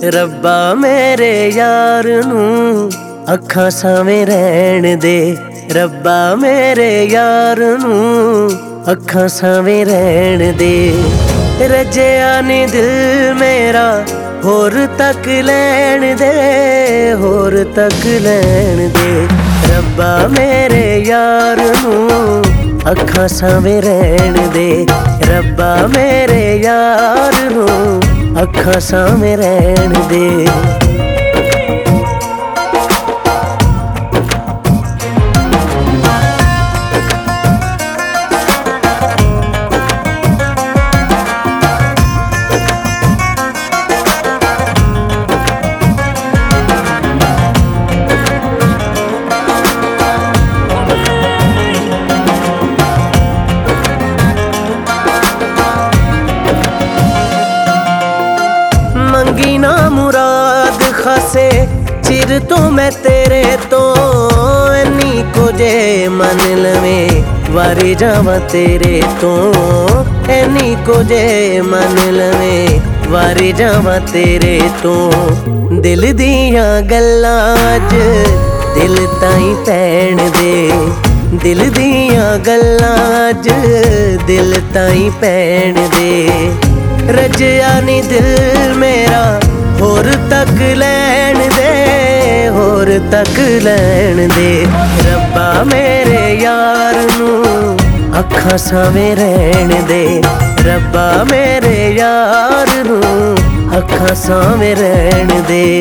ਰੱਬਾ ਮੇਰੇ ਯਾਰ ਨੂੰ ਅੱਖਾਂ ਸਾਵੇਂ ਰਹਿਣ ਦੇ। ਰੱਬਾ ਮੇਰੇ ਯਾਰ ਨੂੰ ਅੱਖਾਂ ਸਾਵੇਂ ਰਹਿਣ ਦੇ। ਰਜਿਆ ਨੀ ਦਿਲ ਮੇਰਾ ਹੋਰ ਤੱਕ ਲੈਣ ਦੇ, ਹੋਰ ਤੱਕ ਲੈਣ ਦੇ। ਰੱਬਾ ਮੇਰੇ ਯਾਰ ਨੂੰ ਅੱਖਾਂ ਸਾਵੇਂ ਰਹਿਣ ਦੇ। ਰੱਬਾ ਮੇਰੇ ਯਾਰ ਨੂੰ ਅੱਖਾਂ ਸਾਵੇਂ ਰਹਿਣ ਦੇ। ਮੰਗੀ ਨਾ ਮੁਰਾਦ ਖਾਸੇ ਚਿਰ ਤੋਂ ਮੈਂ ਤੇਰੇ ਤੋਂ, ਐਨੀ ਕੋ ਜੇ ਮੰਨ ਲਵੇਂ ਵਾਰੀ ਜਾਵਾਂ ਤੇਰੇ ਤੋਂ। ਐਨੀ ਕੋ ਜੇ ਮੰਨ ਲਵੇਂ ਵਾਰੀ ਜਾਵਾਂ ਤੇਰੇ ਤੋਂ। ਦਿਲ ਦੀਆਂ ਗੱਲਾਂ ਅੱਜ ਦਿਲ ਤਾਈਂ ਪੈਣ ਦੇ। ਦਿਲ ਦੀਆਂ ਗੱਲਾਂ ਅੱਜ ਦਿਲ ਤਾਈਂ ਪੈਣ ਦੇ। ਰਜਿਆ ਨੀ ਦਿਲ ਮੇਰਾ ਹੋਰ ਤੱਕ ਲੈਣ ਦੇ, ਹੋਰ ਤੱਕ ਲੈਣ ਦੇ। ਰੱਬਾ ਮੇਰੇ ਯਾਰ ਨੂੰ ਅੱਖਾਂ ਸਾਵੇਂ ਰਹਿਣ ਦੇ। ਰੱਬਾ ਮੇਰੇ ਯਾਰ ਨੂੰ ਅੱਖਾਂ ਸਾਵੇਂ ਰਹਿਣ ਦੇ।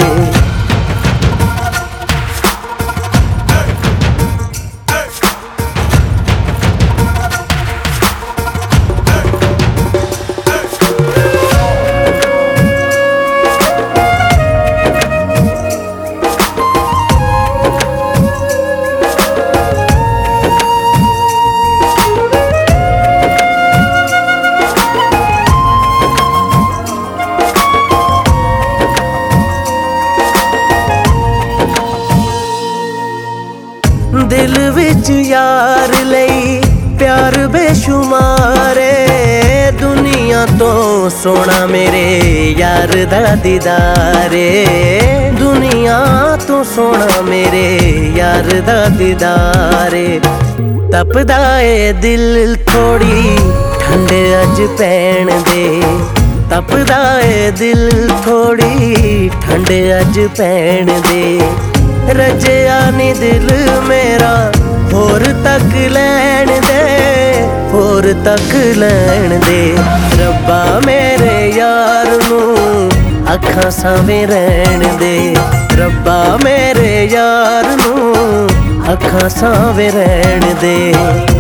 ਦਿਲ ਵਿੱਚ ਯਾਰ ਲਈ ਪਿਆਰ ਬੇਸ਼ੁਮਾਰ ਏ। ਦੁਨੀਆ ਤੋਂ ਸੋਹਣਾ ਮੇਰੇ ਯਾਰ ਦਾ ਦੀਦਾਰ ਏ। ਦੁਨੀਆ ਤੋਂ ਸੋਹਣਾ ਮੇਰੇ ਯਾਰ ਦਾ ਦੀਦਾਰ ਏ। ਤਪਦਾ ਏ ਦਿਲ ਥੋੜੀ ਠੰਡ ਅੱਜ ਪੈਣ ਦੇ। ਤਪਦਾ ਏ ਦਿਲ ਥੋੜੀ ਠੰਡ ਅੱਜ ਪੈਣ ਦੇ। ਰਜਿਆ ਨੀ ਦਿਲ ਮੇਰਾ ਹੋਰ ਤੱਕ ਲੈਣ ਦੇ, ਹੋਰ ਤੱਕ ਲੈਣ ਦੇ। ਰੱਬਾ ਮੇਰੇ ਯਾਰ ਨੂੰ ਅੱਖਾਂ ਸਾਵੇਂ ਰਹਿਣ ਦੇ। ਰੱਬਾ ਮੇਰੇ ਯਾਰ ਨੂੰ ਅੱਖਾਂ ਸਾਵੇਂ ਰਹਿਣ ਦੇ।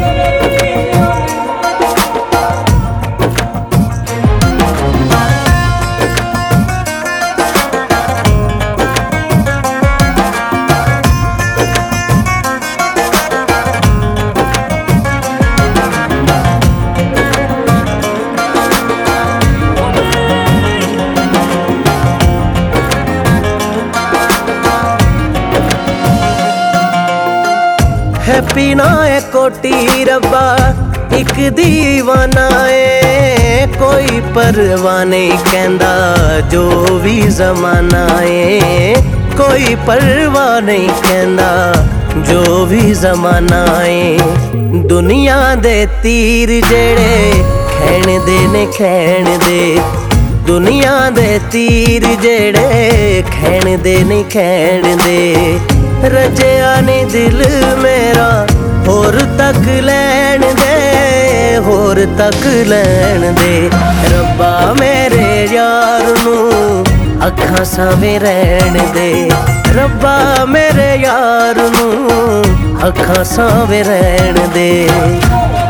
ਹੈਪੀ ਨਾ ਏ ਕੋਟੀ ਰੱਬਾ ਇੱਕ ਦੀਵਾਨਾ ਏ। ਕੋਈ ਪਰਵਾਹ ਨਹੀਂ ਕਹਿੰਦਾ ਜੋ ਵੀ ਜ਼ਮਾਨਾ ਏ। ਕੋਈ ਪਰਵਾਹ ਨਹੀਂ ਕਹਿੰਦਾ ਜੋ ਵੀ ਜ਼ਮਾਨਾ ਏ। ਦੁਨੀਆ ਦੇ ਤੀਰ ਜਿਹੜੇ ਖੈਣ ਦੇ ਨੇ ਖੈਣ ਦੇ। ਦੁਨੀਆ ਦੇ ਤੀਰ ਜਿਹੜੇ ਖੈਣ ਦੇ ਨੇ ਖੈਣ ਦੇ। ਰਜਿਆ ਨੀ ਦਿਲ ਮੇਰਾ ਹੋਰ ਤੱਕ ਲੈਣ ਦੇ, ਹੋਰ ਤੱਕ ਲੈਣ ਦੇ। ਰੱਬਾ ਮੇਰੇ ਯਾਰ ਨੂੰ ਅੱਖਾਂ ਸਾਵੇਂ ਰਹਿਣ ਦੇ। ਰੱਬਾ ਮੇਰੇ ਯਾਰ ਨੂੰ ਅੱਖਾਂ ਸਾਵੇਂ ਰਹਿਣ ਦੇ।